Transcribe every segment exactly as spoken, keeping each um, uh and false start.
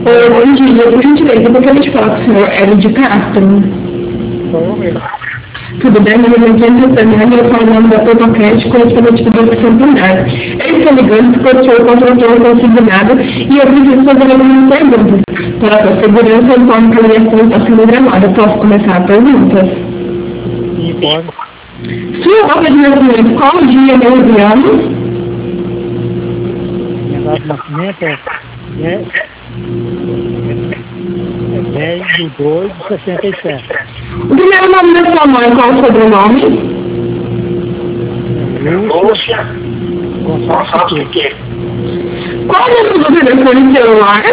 Oi, Oi, bom dia, por gentileza, eu gostaria de falar com o senhor Hélio de Castro. sou eu mesmo. Tudo bem? Meu nome é Jennifer Fernanda, eu falo em nome da Totocast, correspondente do Banco Santander. Eu estou ligando porque o senhor contratou um consignado e eu preciso fazer algumas perguntas. Para a sua segurança, eu informo que a ligação está sendo gravada. Posso começar a pergunta? Sim, pode. Sua data de nascimento, qual o dia, mês e ano? Minha data de nascimento é dez, é dez de dois de sessenta e sete. O primeiro nome da sua mãe, qual o sobrenome? É Lúcia Gonçalves Piquet. Qual é o número do telefone celular?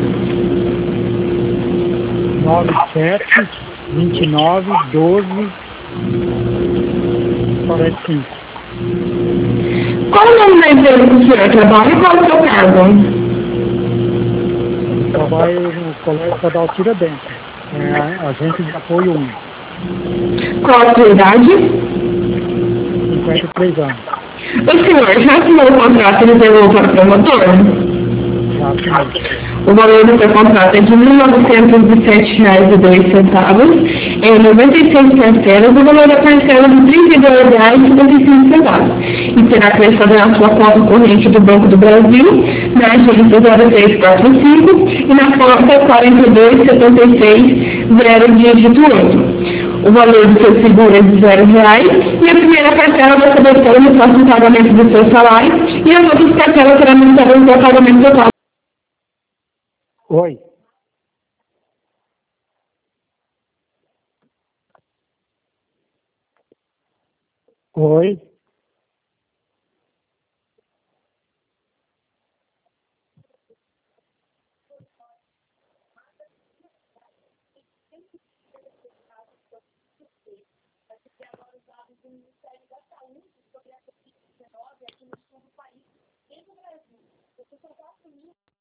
nove sete, vinte e nove, doze, quarenta e cinco. Qual o nome da empresa que o senhor trabalha e qual é o seu cargo? Eu trabalho no Colégio Estadual Tiradentes. É a agente de apoio um, Qual a sua idade? cinquenta e três anos. O senhor já assinou o contrato de devolver para o promotor? Já assinei. O valor do seu contrato é de mil novecentos e sete reais e dois centavos, em noventa e seis parcelas, o valor da parcela de trinta e dois reais e cinquenta e cinco centavos, e será prestado na sua conta corrente do Banco do Brasil, na agência zero seis quatro cinco e na conta quarenta e dois setenta e seis zero dígito oito. O valor do seu seguro é de zero reais e a primeira parcela vai ser descontada no próximo pagamento do seu salário e as outras parcelas serão aumentadas no seu pagamento total. Oi, oi.